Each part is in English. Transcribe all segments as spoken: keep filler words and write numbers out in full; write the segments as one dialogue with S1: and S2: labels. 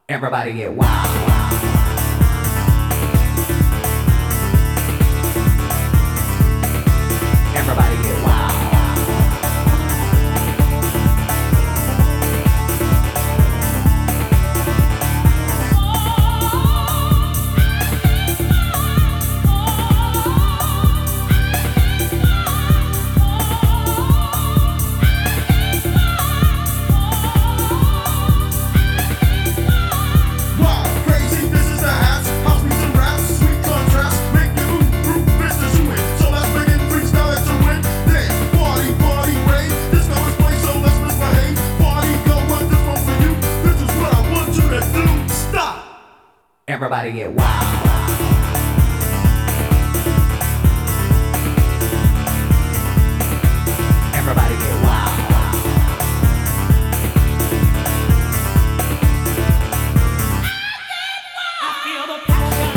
S1: Everybody get wild. Everybody get wild. Everybody get wild. Everybody get wild. I feel the passion.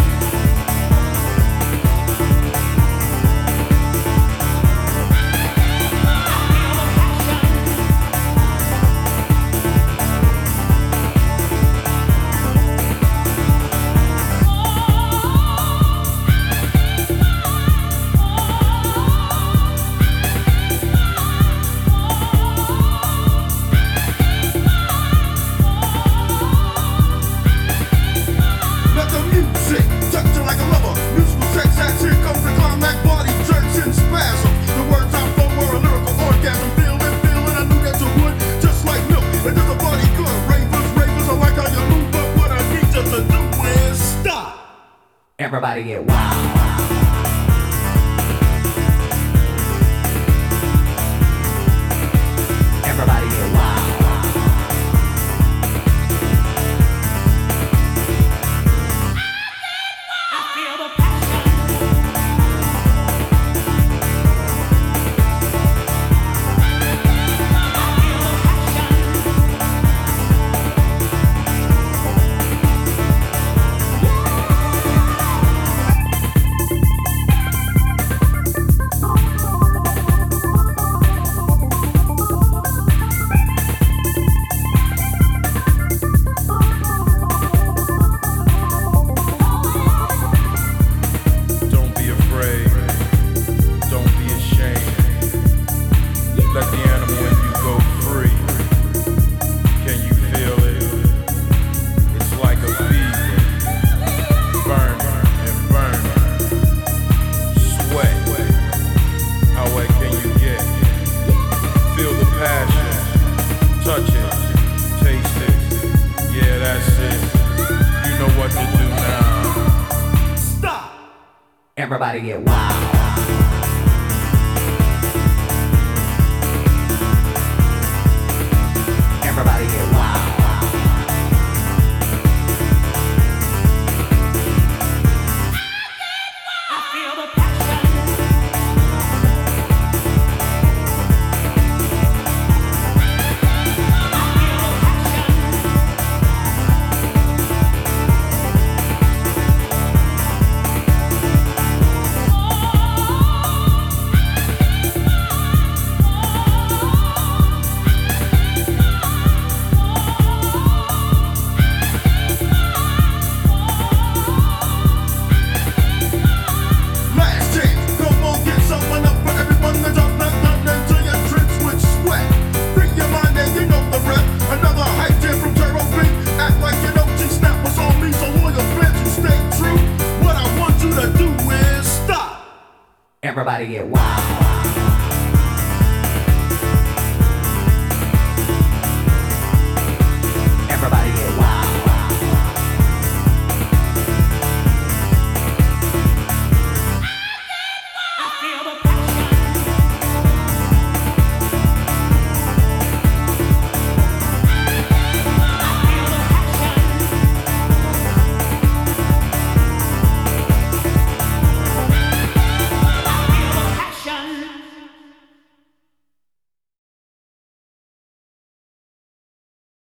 S1: Everybody get wild. Everybody get wild. I feel the passion.
S2: Touch it, taste it, yeah, that's it. You know what to do now.
S1: Stop! Everybody get wild. Everybody get wild. I feel the passion. Everybody get wild.